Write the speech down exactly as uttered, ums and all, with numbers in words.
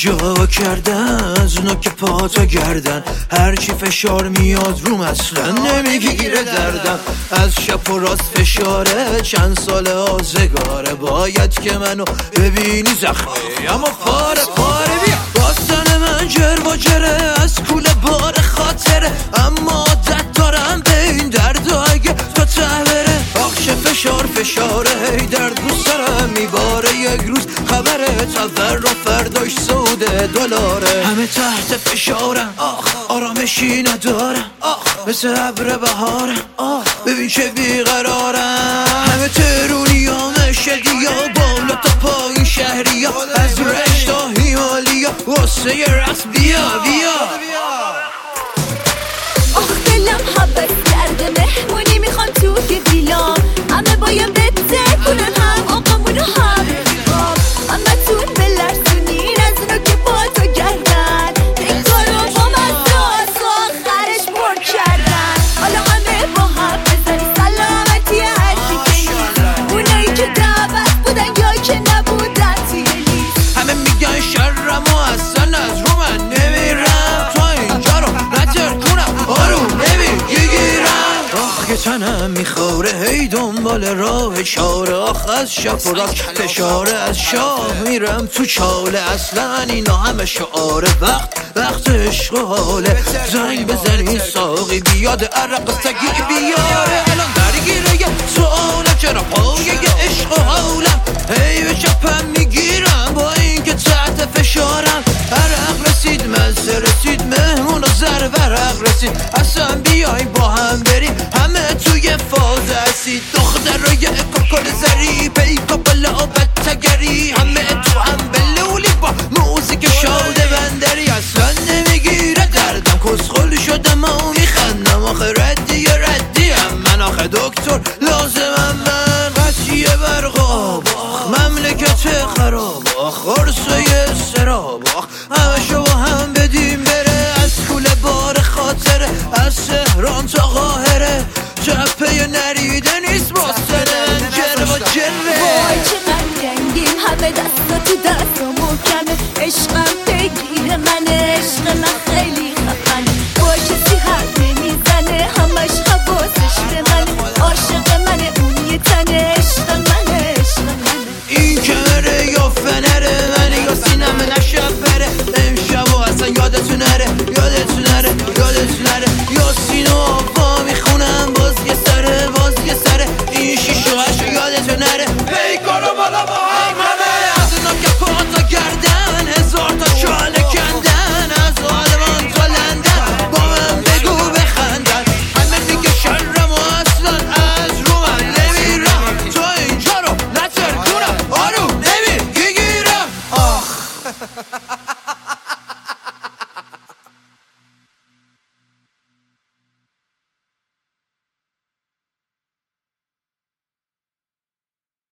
جا کردن از اونا که پاتا گردن، هرچی فشار میاد روم اصلا نمیگیره دردم. از شب و راست فشاره چند سال آزگاره، باید که منو ببینی زخمی اما پاره پاره. بیا باستان من جر و جره از کوله بار خاطره، اما عادت دارم به این درد و اگه تا ته بره آخش فشار فشاره هی درد رو سرم میباره. یک روز خبره تفر و فرداش سوده دلاره، همه تحت فشارم آخ آرامشی ندارم آخ مثل ابر بهارم آخ ببین چه بیقرارم. همه ترونی ها مشدی ها بالا تا پایین شهری ها، از رشت تا هیمالیا واسه یه رقص بیا بیا. آخ دلم حبت کرده مهمونی میخوام توی ویلام، همه بایم بده کنن هم آقامونو هم همه تون بلرزونین از اونو که با تو گردن، این کارو با من داست و آخرش پر کردن. حالا همه با هم بزنی سلامتی هرکی که نیست، اونایی که دعوت بودن یا که نبودن توی لیست. همه میگن شرم و اصلا از رو من نمیرم، تا اینجا رو نتر کنم آروم نمیگیرم. آخ که تنم میخوره هی دنبال راه چاره، آخ از شب و راست فشاره از شاه میرم تو چاله. اصلا اینا همه شعاره وقت وقت عشق و حاله، زنگ بزنی ساقی بیاد عرق سگی بیاره. الان درگیره یه سواله چرا پایه عشق و حالم هی به چپم میگیرم با اینکه تحت فشارم. عرق رسید مزه رسید مهمون و زر ورق رسید، اصلا بیای با هم بریم همه توی فاز اسید. دختر رو یه کاکل زری پیکا بلا بدتگری، همه تو هم بلولی با موزیک شاده بندری. اصلا نمیگیره دردم کسخل شدم و میخندم، آخه ردی ردی هم من آخه دکتر لازمم من. قطعی برق آب آخ مملکت خراب آخ عرصه سراب آخ همه شو هم بدیم بره، از کوله بار خاطره از تهران تا قاهره. جبهه نریده نیست باستن جر و جره. وای چقدر رنگیم همه دستا تو دست و محکمه، عشقم بگیره من عشق من خیلی خفنه، با کسی حرف نمیزنه همش حواسش به منه، عاشق منه اون یه تنه عشق من عشق منه. این کمره یا فنره من یا سینم نشب بره، امشب و اصلا یادتون نره یادتون نره یادتون نره. یا سینو آفا میخونم باز یه سره باز یه سره، این شیش و هشت یادتون نره پیکارو بالا با هم همه. از اونا که پاتا گردن هزار تا چاله کندن، از آلمان تا لندن با من بگو بخندن. همه دیگه شرم و اصلا از رو من نمیرم، تا اینجا رو نتر کنم آروم نمیگیرم. آخ